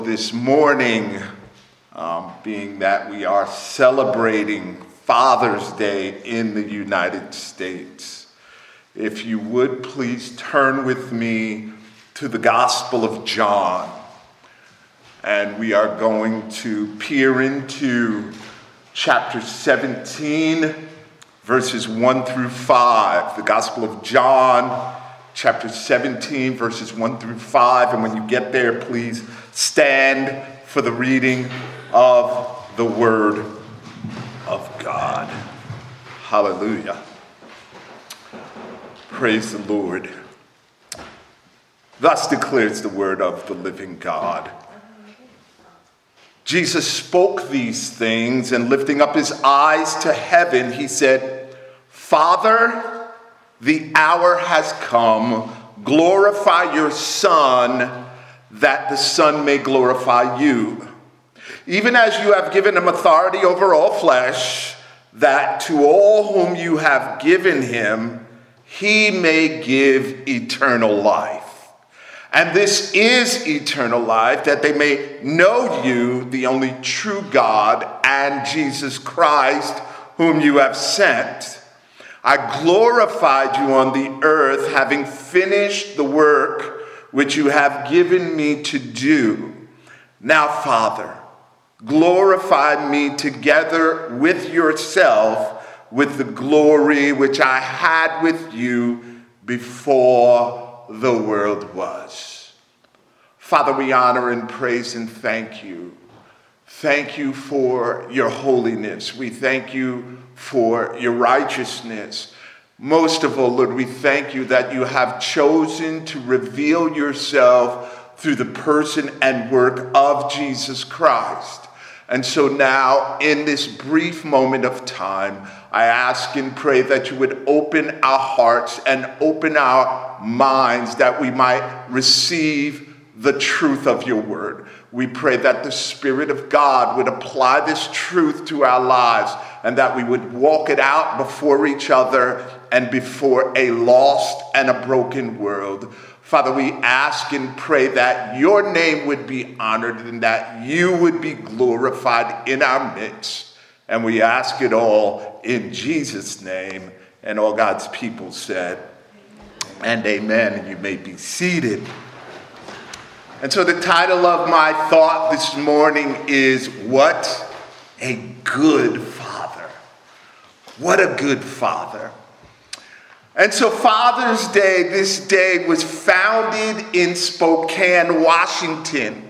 This morning, being that we are celebrating Father's Day in the United States, if you would please turn with me to the Gospel of John. And we are going to peer into chapter 17, verses 1 through 5. The Gospel of John, chapter 17, verses 1 through 5. And when you get there, please stand for the reading of the Word of God. Hallelujah. Praise the Lord. Thus declares the word of the living God. Jesus spoke these things, and lifting up his eyes to heaven, he said, Father, the hour has come. Glorify your Son, that the Son may glorify you. Even as you have given him authority over all flesh, that to all whom you have given him, he may give eternal life. And this is eternal life, that they may know you, the only true God, and Jesus Christ, whom you have sent. I glorified you on the earth, having finished the work which you have given me to do. Now, Father, glorify me together with yourself with the glory which I had with you before the world was. Father, we honor and praise and thank you. Thank you for your holiness. We thank you for your righteousness. Most of all, Lord, we thank you that you have chosen to reveal yourself through the person and work of Jesus Christ. And so now, in this brief moment of time, I ask and pray that you would open our hearts and open our minds that we might receive the truth of your word. We pray that the Spirit of God would apply this truth to our lives and that we would walk it out before each other and before a lost and a broken world. Father, we ask and pray that your name would be honored and that you would be glorified in our midst. And we ask it all in Jesus' name. And all God's people said, and amen. And you may be seated. And so the title of my thought this morning is, What a Good Father. What a good father. And so Father's Day, this day was founded in Spokane, Washington.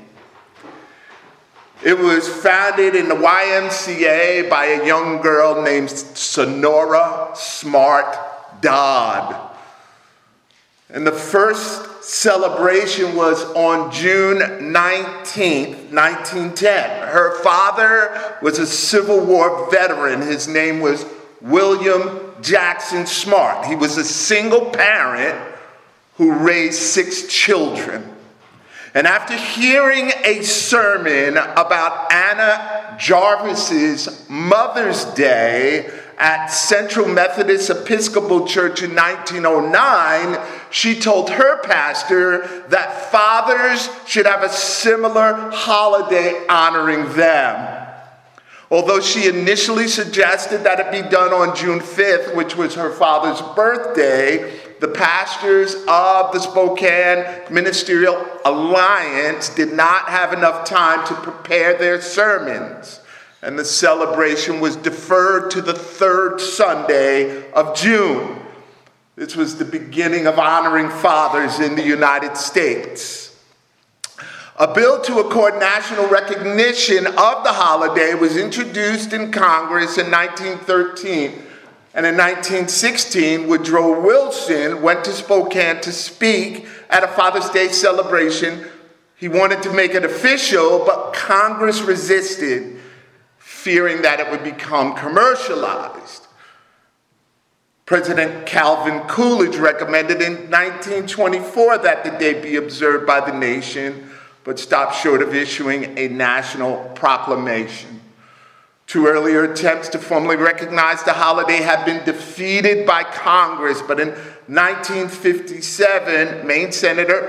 It was founded in the YMCA by a young girl named Sonora Smart Dodd. And the first celebration was on June 19th, 1910. Her father was a Civil War veteran. His name was William Jackson Smart. He was a single parent who raised 6 children. And after hearing a sermon about Anna Jarvis's Mother's Day at Central Methodist Episcopal Church in 1909, she told her pastor that fathers should have a similar holiday honoring them. Although she initially suggested that it be done on June 5th, which was her father's birthday, the pastors of the Spokane Ministerial Alliance did not have enough time to prepare their sermons, and the celebration was deferred to the 3rd Sunday of June. This was the beginning of honoring fathers in the United States. A bill to accord national recognition of the holiday was introduced in Congress in 1913. And in 1916, Woodrow Wilson went to Spokane to speak at a Father's Day celebration. He wanted to make it official, but Congress resisted, fearing that it would become commercialized. President Calvin Coolidge recommended in 1924 that the day be observed by the nation, but stopped short of issuing a national proclamation. 2 earlier attempts to formally recognize the holiday had been defeated by Congress, but in 1957, Maine Senator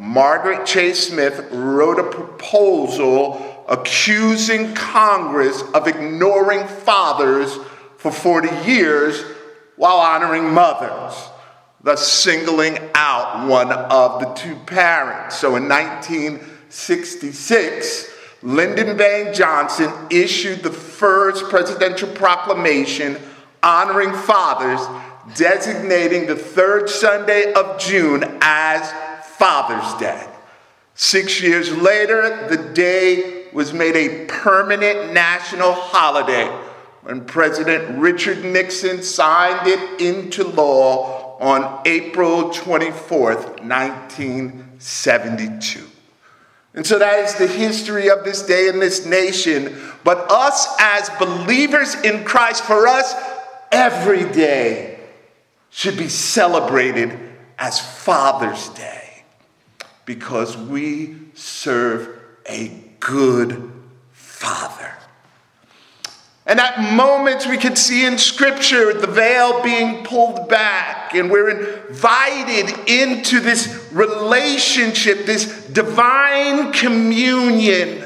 Margaret Chase Smith wrote a proposal accusing Congress of ignoring fathers for 40 years while honoring mothers, thus singling out one of the two parents. So in 1966, Lyndon Baines Johnson issued the first presidential proclamation honoring fathers, designating the third Sunday of June as Father's Day. 6 years later, the day was made a permanent national holiday when President Richard Nixon signed it into law on April 24th, 1972. And so that is the history of this day in this nation. But us as believers in Christ, for us, every day should be celebrated as Father's Day because we serve a good Father. And at moments we can see in Scripture the veil being pulled back, and we're invited into this relationship, this divine communion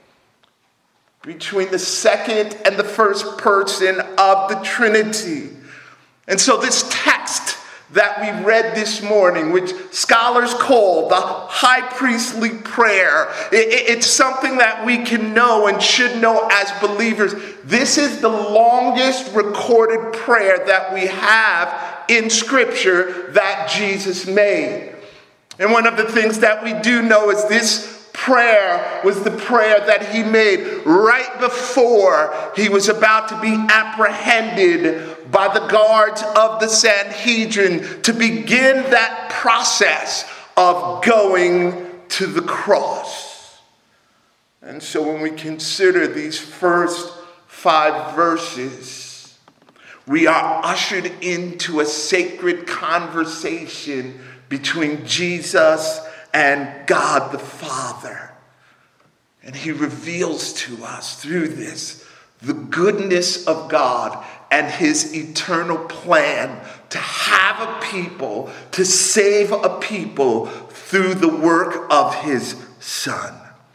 between the second and the first person of the Trinity. And so this text that we read this morning, which scholars call the high priestly prayer, it's something that we can know and should know as believers. This is the longest recorded prayer that we have in Scripture that Jesus made. And one of the things that we do know is this prayer was the prayer that he made right before he was about to be apprehended by the guards of the Sanhedrin to begin that process of going to the cross. And so when we consider these first 5 verses, we are ushered into a sacred conversation between Jesus and God the Father. And he reveals to us through this the goodness of God and his eternal plan to have a people, to save a people through the work of his Son.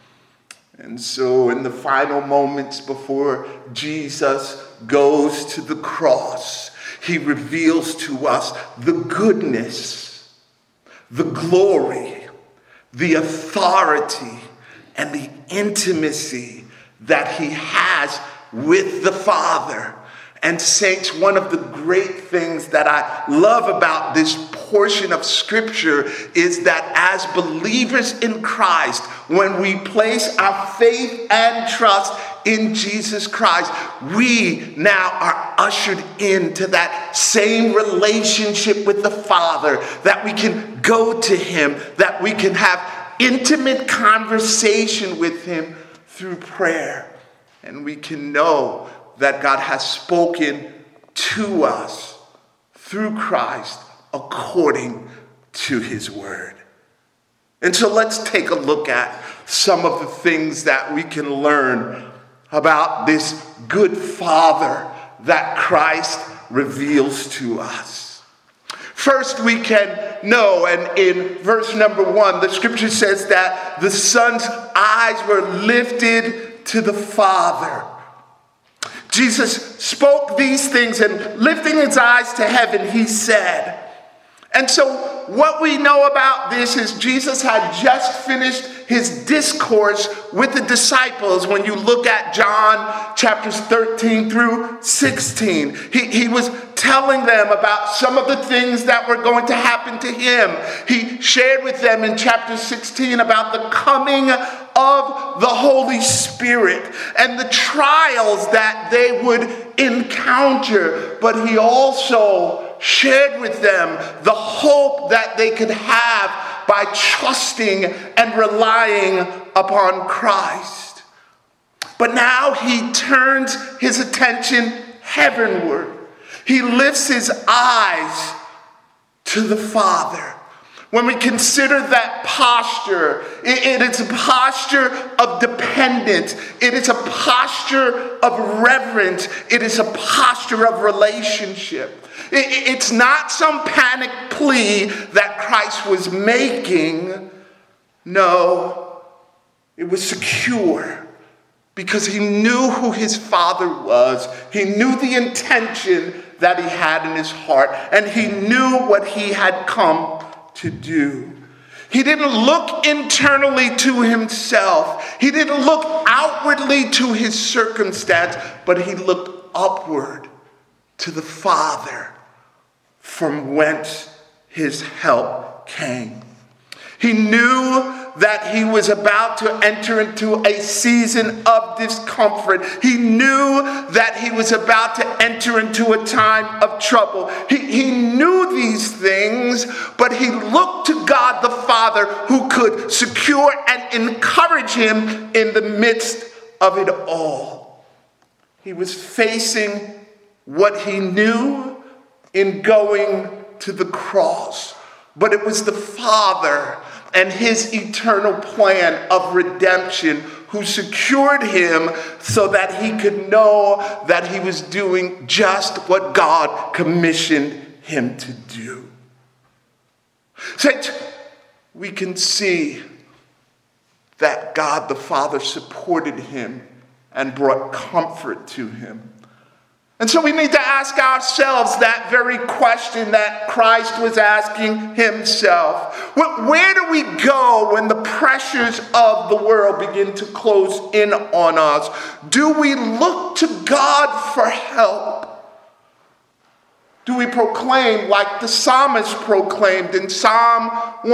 And so in the final moments before Jesus goes to the cross, he reveals to us the goodness, the glory, the authority, and the intimacy that he has with the Father. And saints, one of the great things that I love about this portion of Scripture is that as believers in Christ, when we place our faith and trust in Jesus Christ, we now are ushered into that same relationship with the Father, that we can go to him, that we can have intimate conversation with him through prayer. And we can know that God has spoken to us through Christ according to his word. And so let's take a look at some of the things that we can learn about this good Father that Christ reveals to us. First, we can know, and in verse number 1, the Scripture says that the Son's eyes were lifted to the Father. Jesus spoke these things, and lifting his eyes to heaven, he said. And so what we know about this is Jesus had just finished his discourse with the disciples. When you look at John chapters 13 through 16, he was telling them about some of the things that were going to happen to him. He shared with them in chapter 16 about the coming of the Holy Spirit and the trials that they would encounter. But he also shared with them the hope that they could have by trusting and relying upon Christ. But now he turns his attention heavenward. He lifts his eyes to the Father. When we consider that posture, it is a posture of dependence. It is a posture of reverence. It is a posture of relationship. It's not some panic plea that Christ was making, No, it was secure because he knew who his Father was. He knew the intention that he had in his heart, and he knew what he had come to do. He didn't look internally to himself. He didn't look outwardly to his circumstance, but he looked upward to the Father from whence his help came. He knew that he was about to enter into a season of discomfort. He knew that he was about to enter into a time of trouble. He knew these things, but he looked to God the Father, who could secure and encourage him in the midst of it all. He was facing what he knew in going to the cross, but it was the Father and his eternal plan of redemption who secured him so that he could know that he was doing just what God commissioned him to do. Saints, we can see that God the Father supported him and brought comfort to him. And so we need to ask ourselves that very question that Christ was asking himself. Where do we go when the pressures of the world begin to close in on us? Do we look to God for help? Do we proclaim like the psalmist proclaimed in Psalm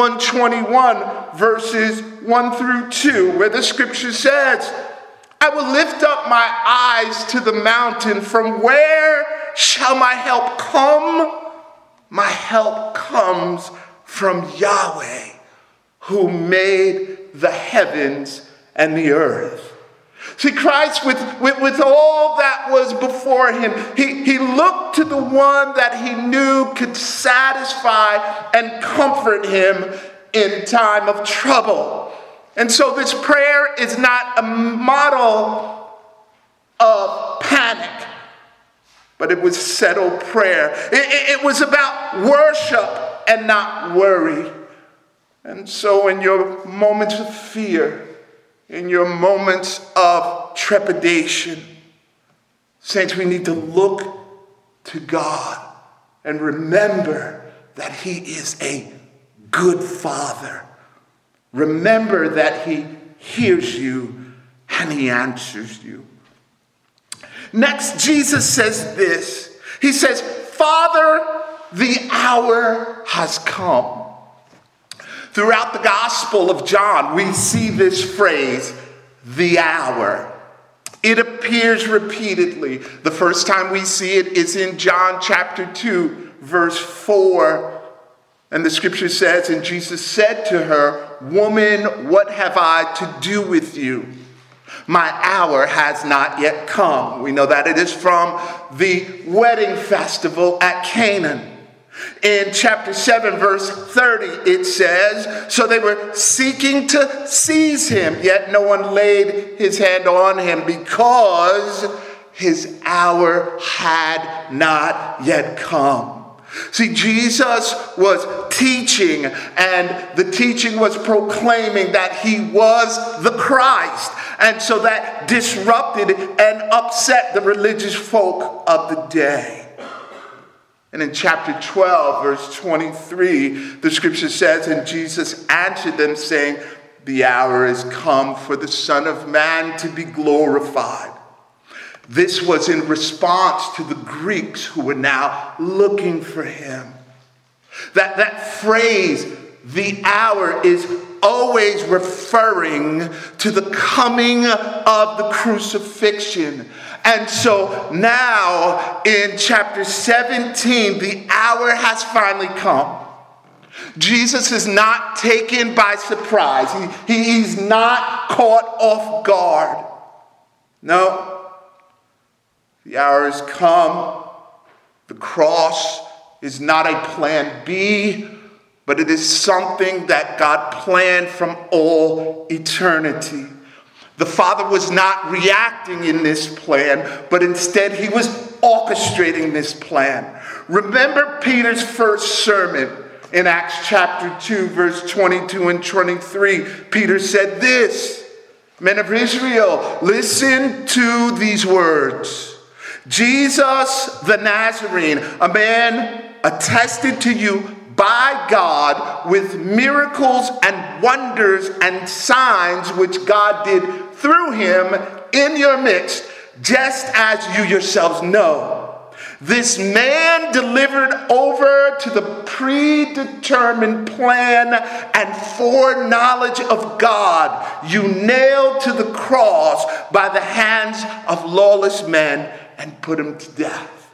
121, verses 1 through 2, where the scripture says, I will lift up my eyes to the mountain. From where shall my help come? My help comes from Yahweh, who made the heavens and the earth. See, Christ, with all that was before him, he looked to the one that he knew could satisfy and comfort him in time of trouble. And so this prayer is not a model of panic, but it was settled prayer. It was about worship and not worry. And so in your moments of fear, in your moments of trepidation, saints, we need to look to God and remember that he is a good Father. Remember that he hears you and he answers you. Next, Jesus says this. He says, Father, the hour has come. Throughout the Gospel of John, we see this phrase, the hour. It appears repeatedly. The first time we see it is in John chapter 2, verse 4. And the scripture says, and Jesus said to her, Woman, what have I to do with you? My hour has not yet come. We know that it is from the wedding festival at Canaan. In chapter 7, verse 30, it says, So they were seeking to seize him, yet no one laid his hand on him because his hour had not yet come. See, Jesus was teaching, and the teaching was proclaiming that he was the Christ. And so that disrupted and upset the religious folk of the day. And in chapter 12, verse 23, the scripture says, And Jesus answered them, saying, The hour is come for the Son of Man to be glorified. This was in response to the Greeks who were now looking for him. That phrase, the hour, is always referring to the coming of the crucifixion. And so now in chapter 17, the hour has finally come. Jesus is not taken by surprise. He's not caught off guard. No. The hour has come. The cross is not a plan B, but it is something that God planned from all eternity. The Father was not reacting in this plan, but instead he was orchestrating this plan. Remember Peter's first sermon, In Acts chapter 2, verse 22 and 23, Peter said this, "Men of Israel, listen to these words. Jesus the Nazarene, a man attested to you by God with miracles and wonders and signs which God did through him in your midst, just as you yourselves know. This man delivered over to the predetermined plan and foreknowledge of God, you nailed to the cross by the hands of lawless men and put him to death."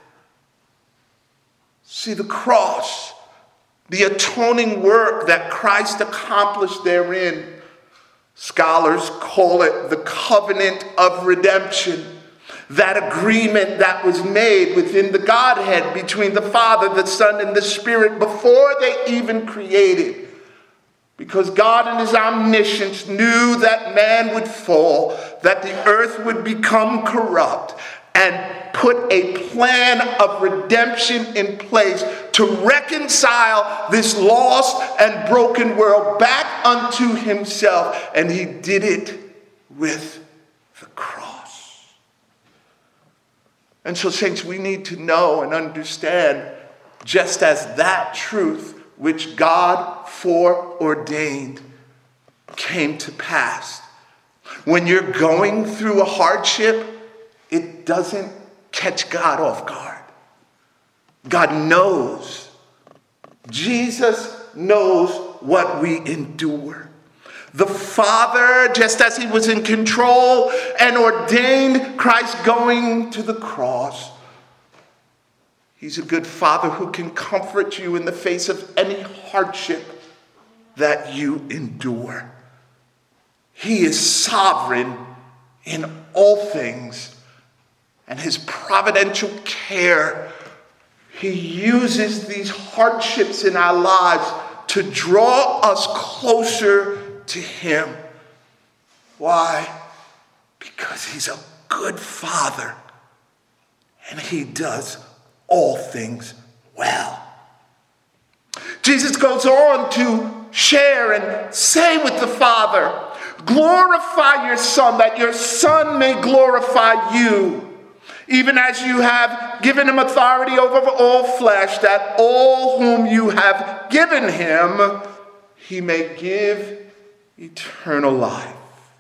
See, the cross, the atoning work that Christ accomplished therein, scholars call it the covenant of redemption. That agreement that was made within the Godhead between the Father, the Son, and the Spirit before they even created. Because God in his omniscience knew that man would fall, that the earth would become corrupt, and put a plan of redemption in place to reconcile this lost and broken world back unto himself. And he did it with the cross. And so, saints, we need to know and understand, just as that truth which God foreordained came to pass. When you're going through a hardship, it doesn't catch God off guard. God knows. Jesus knows what we endure. The Father, just as he was in control and ordained Christ going to the cross, he's a good Father who can comfort you in the face of any hardship that you endure. He is sovereign in all things, and his providential care, he uses these hardships in our lives to draw us closer to him. Why? Because he's a good Father, and he does all things well. Jesus goes on to share and say with the Father, "Glorify your Son, that your Son may glorify you, even as you have given him authority over all flesh, that all whom you have given him, he may give eternal life."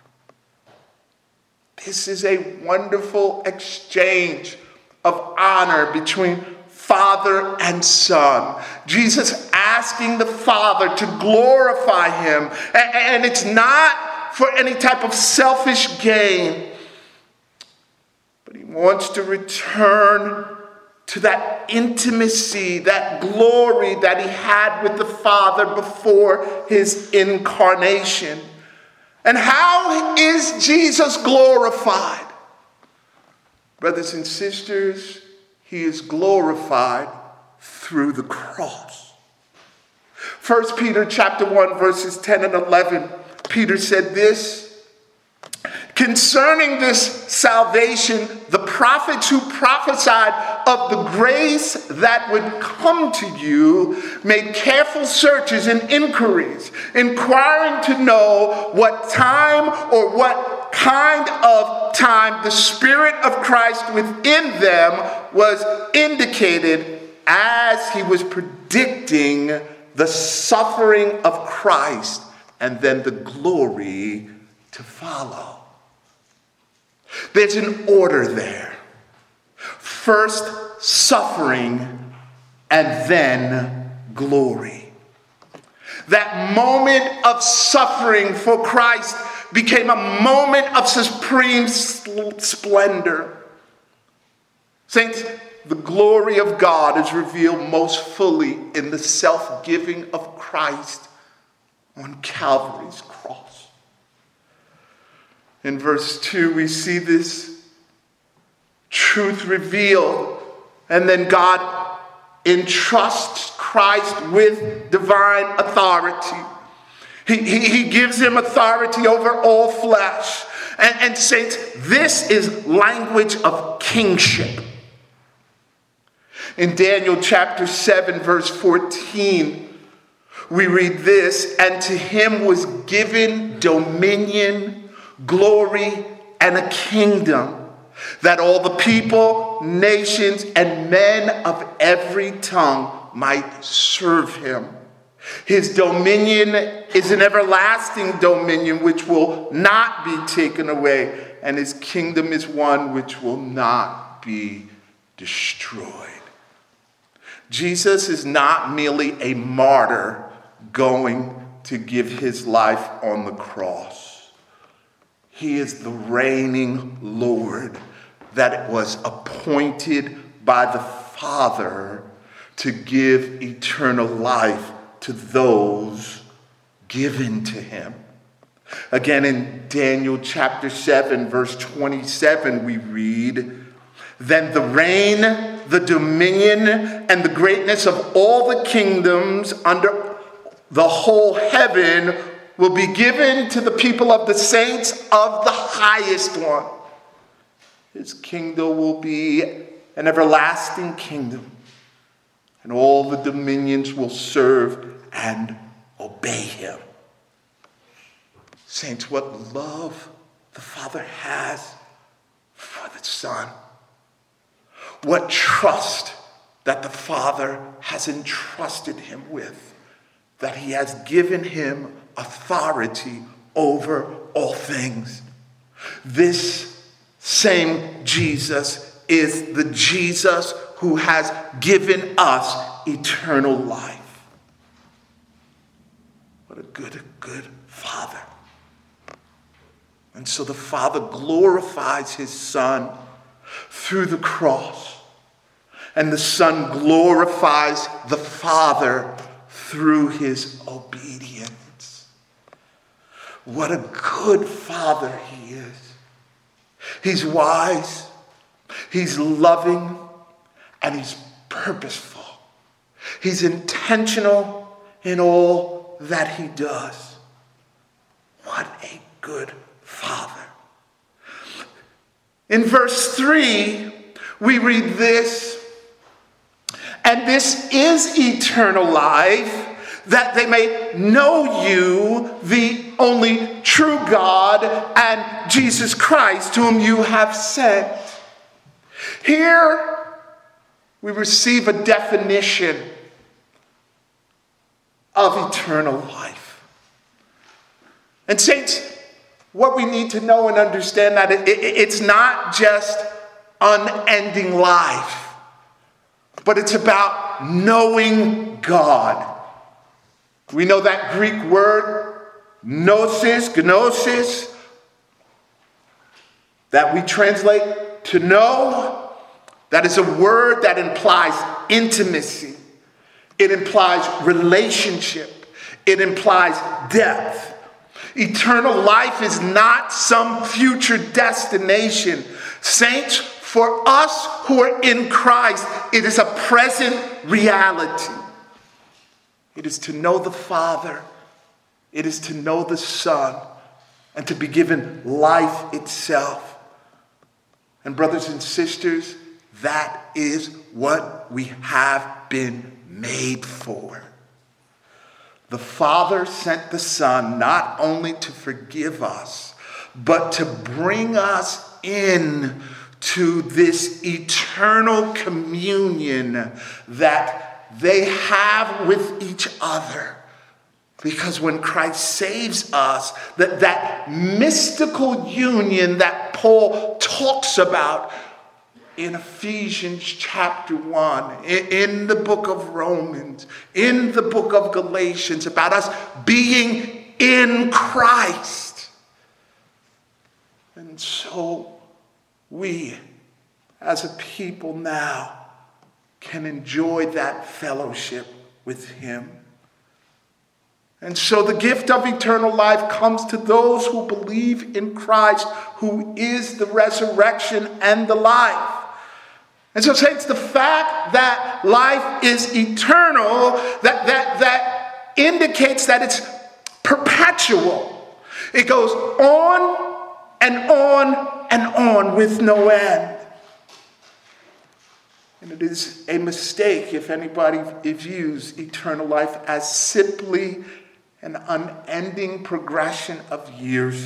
This is a wonderful exchange of honor between Father and Son. Jesus asking the Father to glorify him. And it's not for any type of selfish gain, but he wants to return to that intimacy, that glory that he had with the Father before his incarnation. And how is Jesus glorified? Brothers and sisters, he is glorified through the cross. 1 Peter chapter 1, verses 10 and 11, Peter said this, "Concerning this salvation, the prophets who prophesied of the grace that would come to you made careful searches and inquiries, inquiring to know what time or what kind of time the Spirit of Christ within them was indicated as he was predicting the suffering of Christ and then the glory to follow." There's an order there. First suffering and then glory. That moment of suffering for Christ became a moment of supreme splendor. Saints, the glory of God is revealed most fully in the self-giving of Christ on Calvary's cross. In verse 2, we see this truth revealed, and then God entrusts Christ with divine authority. He gives him authority over all flesh. And saints, this is language of kingship. In Daniel chapter 7, verse 14, we read this, and to him was given dominion, glory, and a kingdom, that all the people, nations, and men of every tongue might serve him. His dominion is an everlasting dominion which will not be taken away, and his kingdom is one which will not be destroyed. Jesus is not merely a martyr going to give his life on the cross. He is the reigning Lord that was appointed by the Father to give eternal life to those given to him. Again, in Daniel chapter 7, verse 27, we read, then the reign, the dominion, and the greatness of all the kingdoms under the whole heaven will be given to the people of the saints of the highest one. His kingdom will be an everlasting kingdom, and all the dominions will serve and obey him. Saints, what love the Father has for the Son. What trust that the Father has entrusted him with, that he has given him authority over all things. This same Jesus is the Jesus who has given us eternal life. What a good Father. And so the Father glorifies his Son through the cross. And the Son glorifies the Father through his obedience. What a good Father he is. He's wise, he's loving, and he's purposeful. He's intentional in all that he does. What a good Father. In verse 3, we read this, and this is eternal life, that they may know you, the only true God, and Jesus Christ, whom you have sent. Here, we receive a definition of eternal life. And saints, what we need to know and understand that it's not just unending life, but it's about knowing God. We know that Greek word, gnosis, that we translate to know. That is a word that implies intimacy. It implies relationship. It implies depth. Eternal life is not some future destination. Saints, for us who are in Christ, it is a present reality. It is to know the Father. It is to know the Son, and to be given life itself. And brothers and sisters, that is what we have been made for. The Father sent the Son not only to forgive us, but to bring us in to this eternal communion that they have with each other. Because when Christ saves us, that mystical union that Paul talks about in Ephesians chapter 1, in the book of Romans, in the book of Galatians, about us being in Christ. And so we, as a people now, can enjoy that fellowship with him. And so the gift of eternal life comes to those who believe in Christ, who is the resurrection and the life. And so, saints, the fact that life is eternal, that indicates that it's perpetual. It goes on and on and on with no end. And it is a mistake if anybody views eternal life as simply an unending progression of years.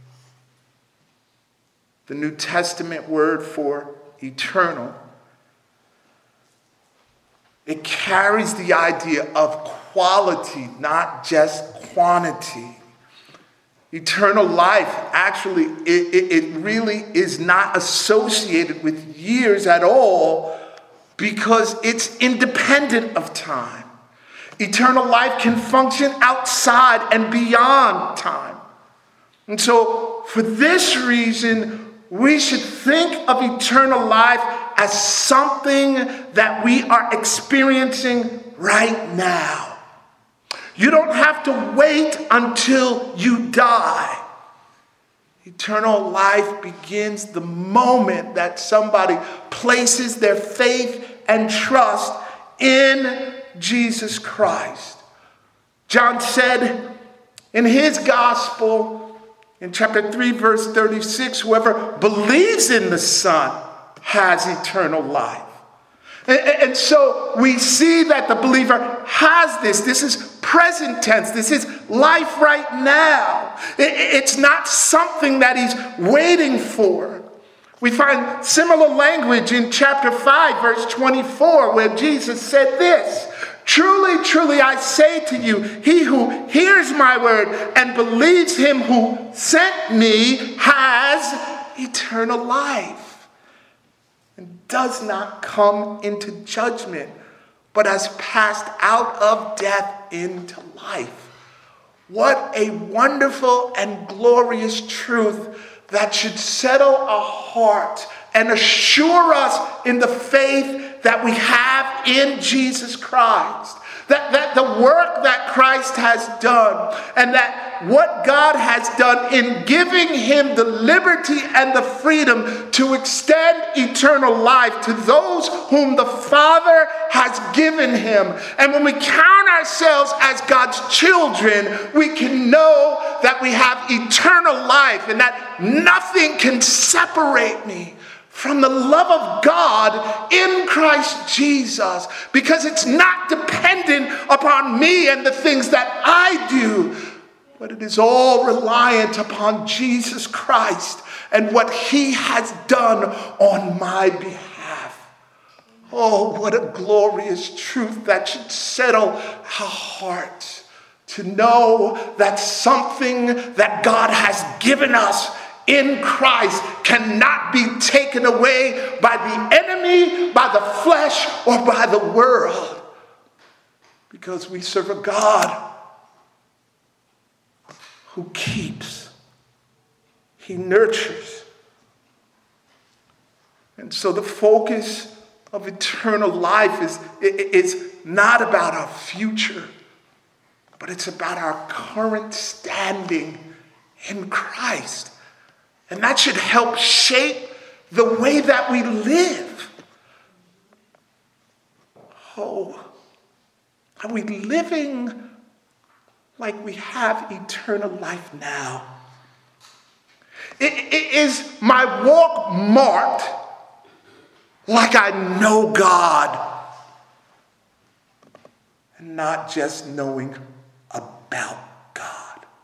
The New Testament word for eternal, it carries the idea of quality, not just quantity. Eternal life, actually, it really is not associated with years at all because it's independent of time. Eternal life can function outside and beyond time. And so, for this reason, we should think of eternal life as something that we are experiencing right now. You don't have to wait until you die. Eternal life begins the moment that somebody places their faith and trust in Jesus Christ. John said in his gospel, in chapter 3, verse 36, whoever believes in the Son has eternal life. And so we see that the believer has this. This is present tense. This is life right now. It's not something that he's waiting for. We find similar language in chapter 5, verse 24, where Jesus said this: "Truly, truly, I say to you, he who hears my word and believes him who sent me has eternal life, and does not come into judgment, but has passed out of death into life." What a wonderful and glorious truth that should settle our heart and assure us in the faith that we have in Jesus Christ. That the work that Christ has done, and that what God has done in giving him the liberty and the freedom to extend eternal life to those whom the Father has given him. And when we count ourselves as God's children, we can know that we have eternal life and that nothing can separate me from the love of God in Christ Jesus, because it's not dependent upon me and the things that I do, but it is all reliant upon Jesus Christ and what he has done on my behalf. Oh, what a glorious truth that should settle our hearts, to know that something that God has given us in Christ cannot be taken away by the enemy, by the flesh, or by the world. Because we serve a God who keeps, he nurtures. And so the focus of eternal life is not about our future, but it's about our current standing in Christ. And that should help shape the way that we live. Oh, are we living like we have eternal life now? Is my walk marked like I know God and not just knowing about God?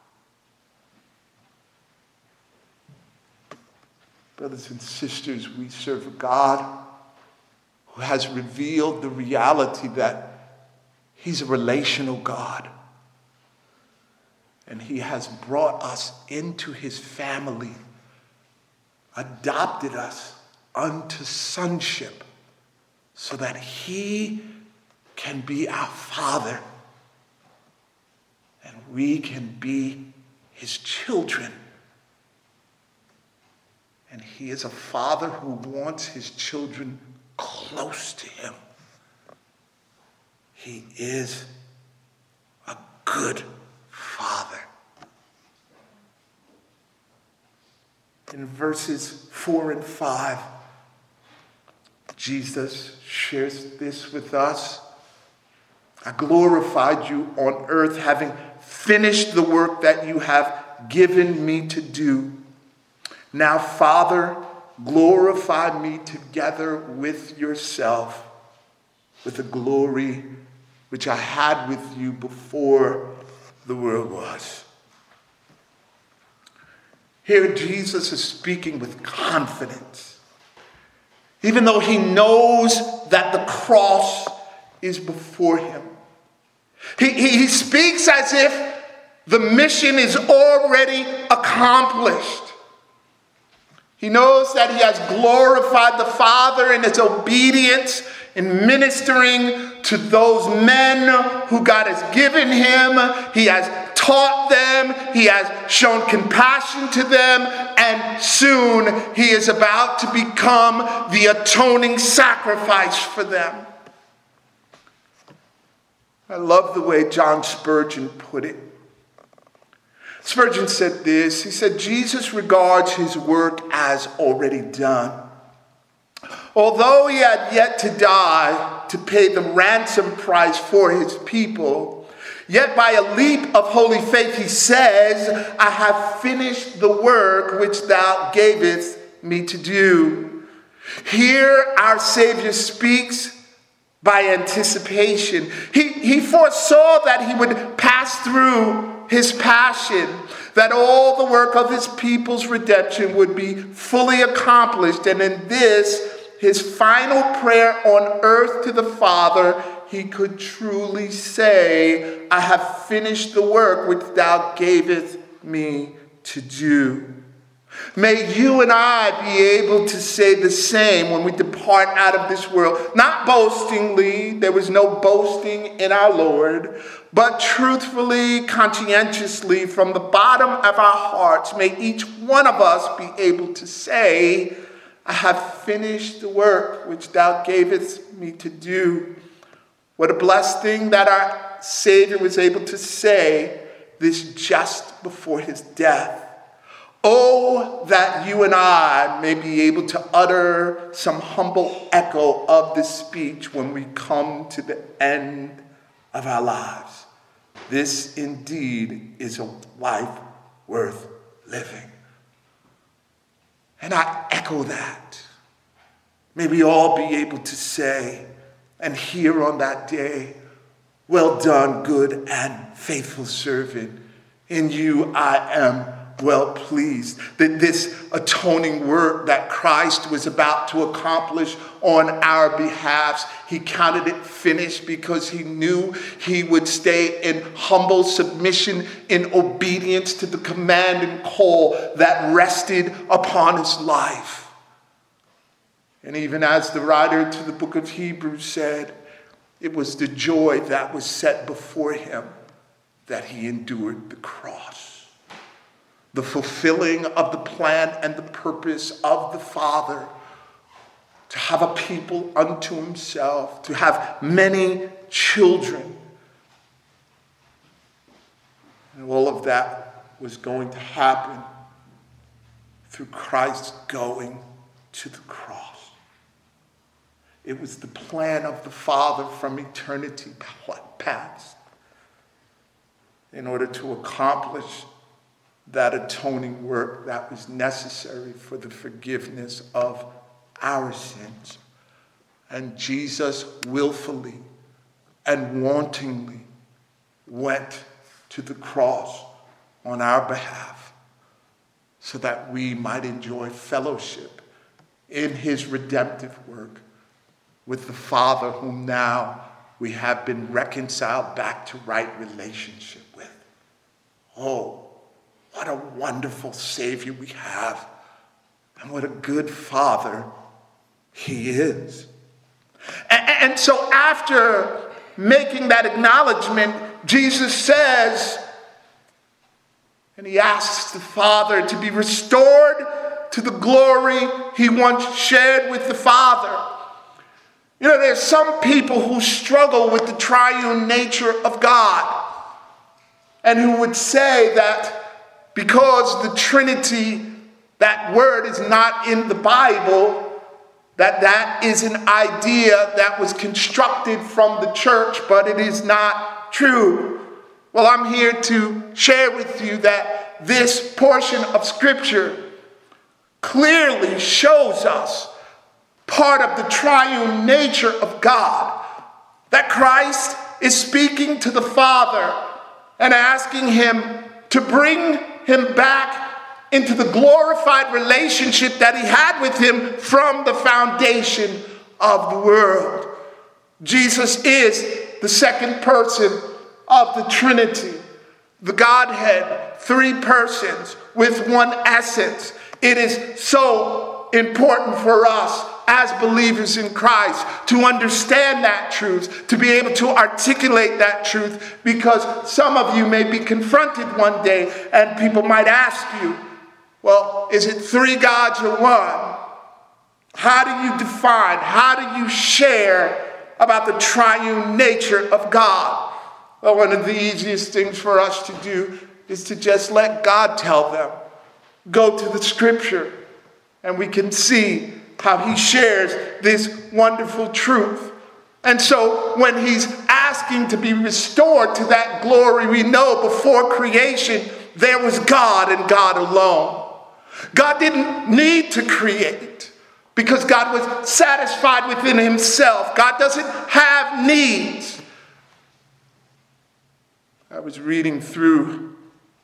Brothers and sisters, we serve a God who has revealed the reality that he's a relational God. And he has brought us into his family, adopted us unto sonship, so that he can be our Father and we can be his children. And he is a father who wants his children close to him. He is a good father. In verses 4 and 5, Jesus shares this with us. "I glorified you on earth, having finished the work that you have given me to do. Now, Father, glorify me together with yourself, with the glory which I had with you before the world was. Here Jesus is speaking with confidence, even though he knows that the cross is before him. He speaks as if the mission is already accomplished. He knows that he has glorified the Father in his obedience in ministering to those men who God has given him. He has taught them. He has shown compassion to them. And soon he is about to become the atoning sacrifice for them. I love the way John Spurgeon put it. Spurgeon said this. He said, Jesus regards his work as already done. Although he had yet to die to pay the ransom price for his people, yet by a leap of holy faith he says, I have finished the work which thou gavest me to do. Here our Savior speaks by anticipation. He foresaw that he would pass through his passion, that all the work of his people's redemption would be fully accomplished. And in this, his final prayer on earth to the Father, he could truly say, I have finished the work which thou gavest me to do. May you and I be able to say the same when we depart out of this world. Not boastingly, there was no boasting in our Lord, but truthfully, conscientiously, from the bottom of our hearts, may each one of us be able to say, I have finished the work which thou gavest me to do. What a blessed thing that our Savior was able to say this just before his death. Oh, that you and I may be able to utter some humble echo of this speech when we come to the end of our lives. This indeed is a life worth living. And I echo that. May we all be able to say and hear on that day, well done, good and faithful servant. In you I am well pleased. That this atoning work that Christ was about to accomplish on our behalf, he counted it finished because he knew he would stay in humble submission, in obedience to the command and call that rested upon his life. And even as the writer to the book of Hebrews said, it was the joy that was set before him that he endured the cross. The fulfilling of the plan and the purpose of the Father to have a people unto himself, to have many children. And all of that was going to happen through Christ going to the cross. It was the plan of the Father from eternity past in order to accomplish that atoning work that was necessary for the forgiveness of our sins. And Jesus willfully and wantingly went to the cross on our behalf so that we might enjoy fellowship in his redemptive work with the Father, whom now we have been reconciled back to right relationship with. Oh, what a wonderful Savior we have, and what a good Father he is. And so after making that acknowledgement, Jesus says, and he asks the Father to be restored to the glory he once shared with the Father. You know, there's some people who struggle with the triune nature of God, and who would say that because the Trinity, that word is not in the Bible, that is an idea that was constructed from the church, but it is not true. Well, I'm here to share with you that this portion of Scripture clearly shows us part of the triune nature of God. That Christ is speaking to the Father and asking him to bring him back into the glorified relationship that he had with him from the foundation of the world. Jesus is the second person of the Trinity, the Godhead, three persons with one essence. It is so important for us as believers in Christ to understand that truth, to be able to articulate that truth, because some of you may be confronted one day and people might ask you, well, is it three gods or one? How do you define, how do you share about the triune nature of God? Well, one of the easiest things for us to do is to just let God tell them. Go to the scripture and we can see how he shares this wonderful truth. And so when he's asking to be restored to that glory, we know before creation there was God and God alone. God didn't need to create because God was satisfied within himself. God doesn't have needs. I was reading through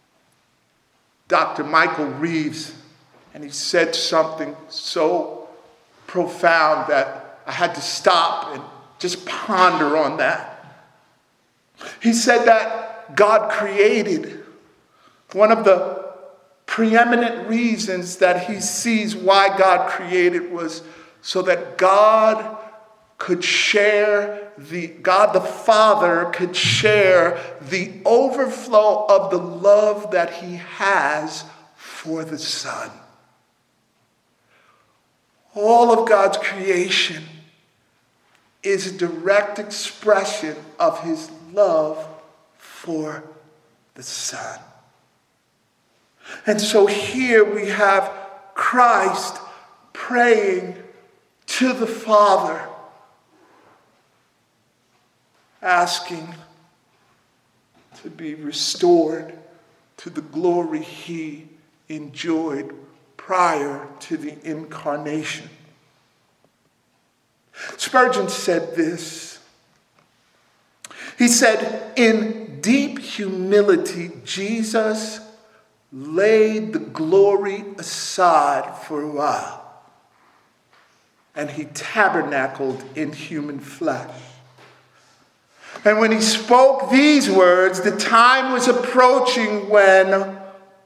Dr. Michael Reeves, and he said something so profound that I had to stop and just ponder on that. He said that God created. One of the preeminent reasons that he sees why God created was so that God could share, God the Father could share the overflow of the love that he has for the Son. All of God's creation is a direct expression of his love for the Son. And so here we have Christ praying to the Father, asking to be restored to the glory he enjoyed prior to the incarnation. Spurgeon said this. He said, in deep humility, Jesus laid the glory aside for a while, and he tabernacled in human flesh. And when he spoke these words, the time was approaching when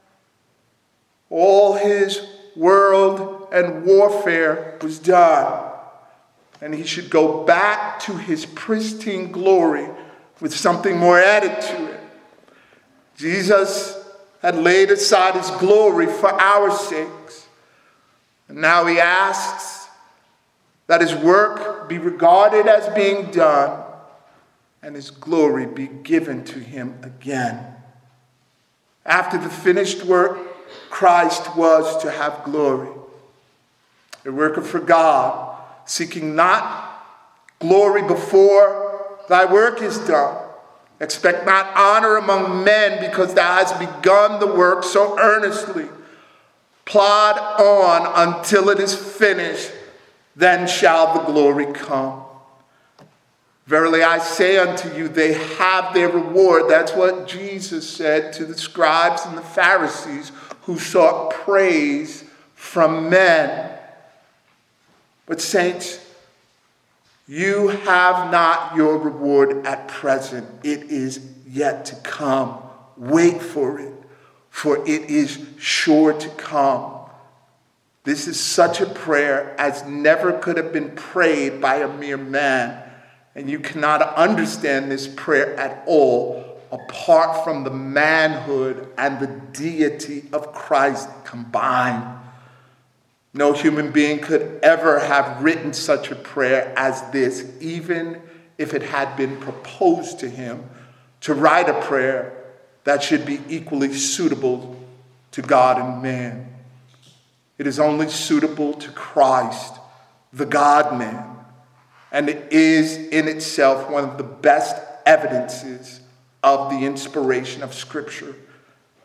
all his world and warfare was done, and he should go back to his pristine glory with something more added to it. Jesus had laid aside his glory for our sakes. And now he asks that his work be regarded as being done and his glory be given to him again. After the finished work, Christ was to have glory. A worker for God, seeking not glory before thy work is done. Expect not honor among men because thou hast begun the work so earnestly. Plod on until it is finished, then shall the glory come. Verily I say unto you, they have their reward. That's what Jesus said to the scribes and the Pharisees who sought praise from men. But saints, you have not your reward at present. It is yet to come. Wait for it is sure to come. This is such a prayer as never could have been prayed by a mere man. And you cannot understand this prayer at all apart from the manhood and the deity of Christ combined. No human being could ever have written such a prayer as this, even if it had been proposed to him to write a prayer that should be equally suitable to God and man. It is only suitable to Christ, the God-man, and it is in itself one of the best evidences of the inspiration of Scripture.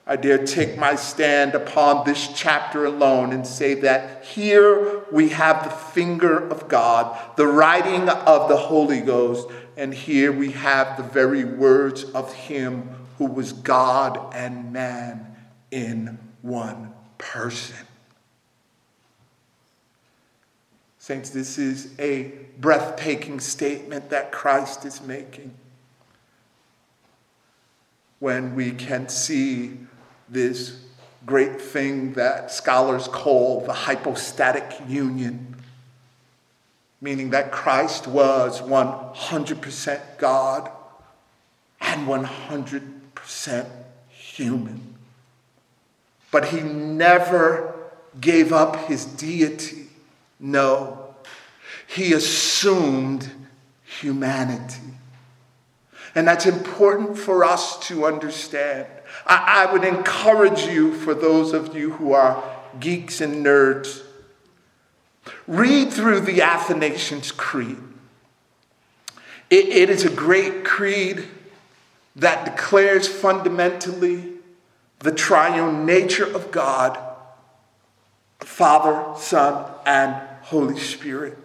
I dare take my stand upon this chapter alone and say that here we have the finger of God, the writing of the Holy Ghost, and here we have the very words of him who was God and man in one person. Saints, this is a breathtaking statement that Christ is making when we can see this great thing that scholars call the hypostatic union, meaning that Christ was 100% God and 100% human. But he never gave up his deity. No, he assumed humanity. And that's important for us to understand. I would encourage you, for those of you who are geeks and nerds, read through the Athanasian Creed. It is a great creed that declares fundamentally the triune nature of God, Father, Son, and Holy Spirit.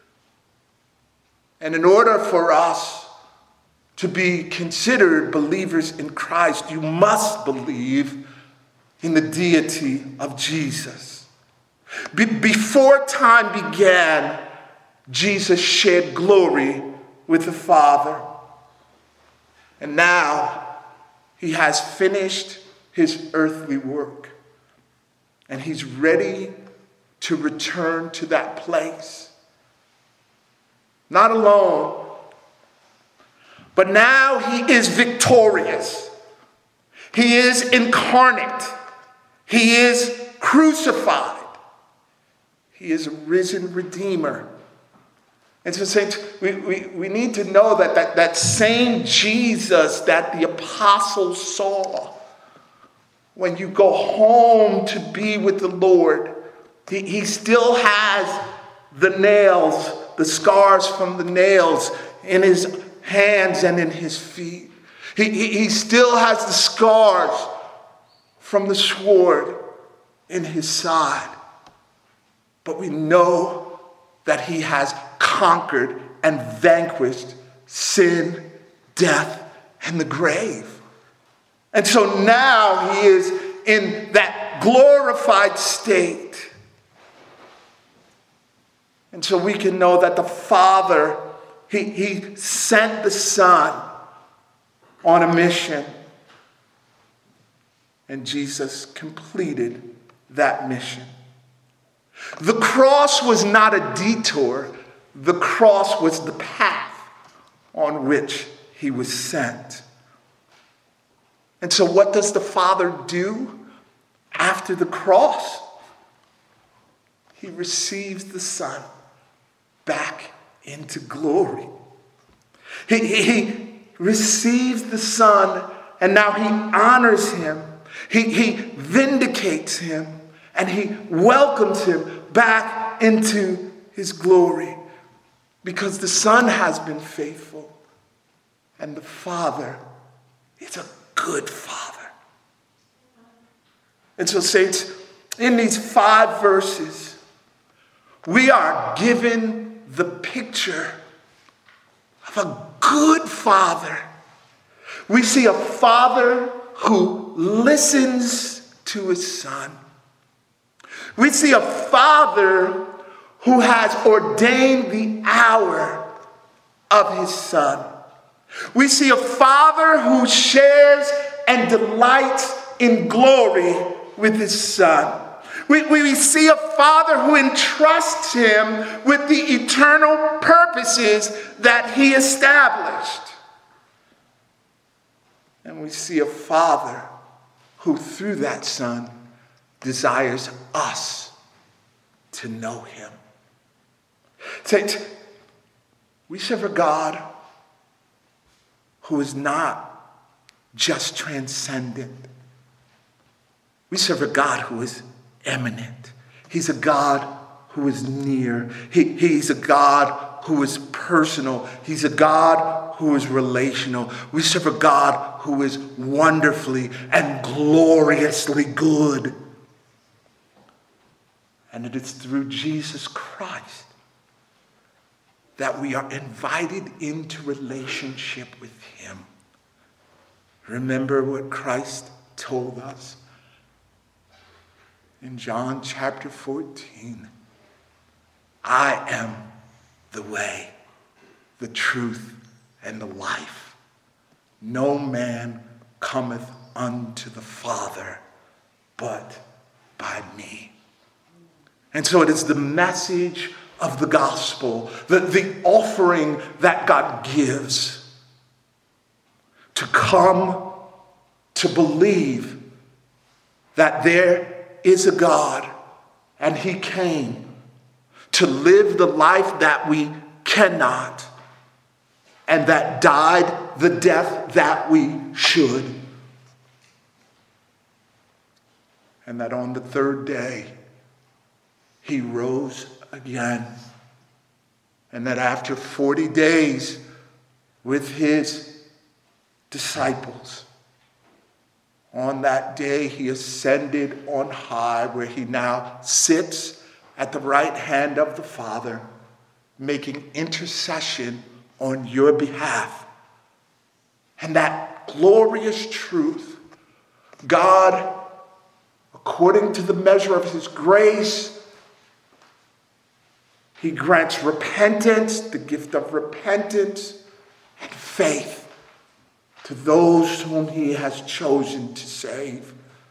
And in order for us to be considered believers in Christ, you must believe in the deity of Jesus. Before time began, Jesus shared glory with the Father. And now he has finished his earthly work. And he's ready to return to that place. Not alone, but now he is victorious. He is incarnate. He is crucified. He is a risen Redeemer. And so, saints, we need to know that same Jesus that the apostles saw when you go home to be with the Lord, he still has the nails, the scars from the nails in his hands and in his feet. He still has the scars from the sword in his side. But we know that he has conquered and vanquished sin, death, and the grave. And so now he is in that glorified state. And so we can know that the Father, He sent the Son on a mission. And Jesus completed that mission. The cross was not a detour. The cross was the path on which he was sent. And so what does the Father do after the cross? He receives the Son back into glory. He receives the Son, and now he honors him. He vindicates him, and he welcomes him back into his glory, because the Son has been faithful, and the Father is a good Father. And so, saints, in these 5 verses, we are given the picture of a good Father. We see a Father who listens to his Son. We see a Father who has ordained the hour of his Son. We see a Father who shares and delights in glory with his Son. We see a Father who entrusts him with the eternal purposes that he established. And we see a Father who, through that Son, desires us to know him. Saints, we serve a God who is not just transcendent. We serve a God who is eminent. He's a God who is near. He's a God who is personal. He's a God who is relational. We serve a God who is wonderfully and gloriously good. And it is through Jesus Christ that we are invited into relationship with him. Remember what Christ told us in John chapter 14. I am the way, the truth, and the life. No man cometh unto the Father but by me. And so it is the message of the gospel, the offering that God gives, to come to believe that there is a God and he came to live the life that we cannot, and that died the death that we should. And that on the third day, he rose again. And that after 40 days with his disciples, on that day he ascended on high, where he now sits at the right hand of the Father, making intercession on your behalf. And that glorious truth, God, according to the measure of his grace, he grants repentance, the gift of repentance and faith to those whom he has chosen to save.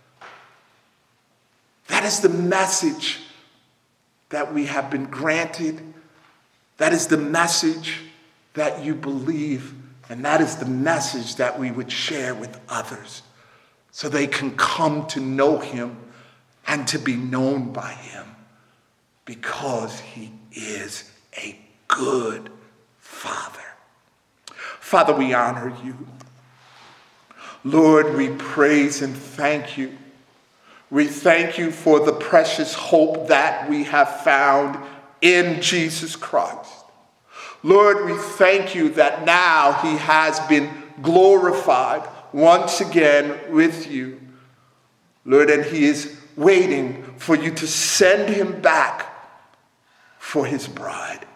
That is the message that we have been granted. That is the message that you believe. And that is the message that we would share with others, so they can come to know him and to be known by him, because he is a good Father. Father, we honor you. Lord, we praise and thank you. We thank you for the precious hope that we have found in Jesus Christ. Lord, we thank you that now he has been glorified once again with you. Lord, and he is waiting for you to send him back for his bride.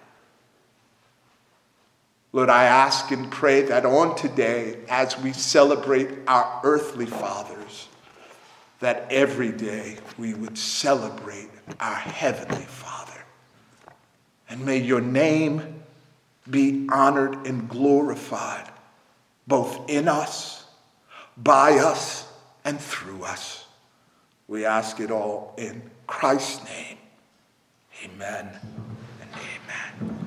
Lord, I ask and pray that on today, as we celebrate our earthly fathers, that every day we would celebrate our heavenly Father. And may your name be honored and glorified, both in us, by us, and through us. We ask it all in Christ's name. Amen and amen.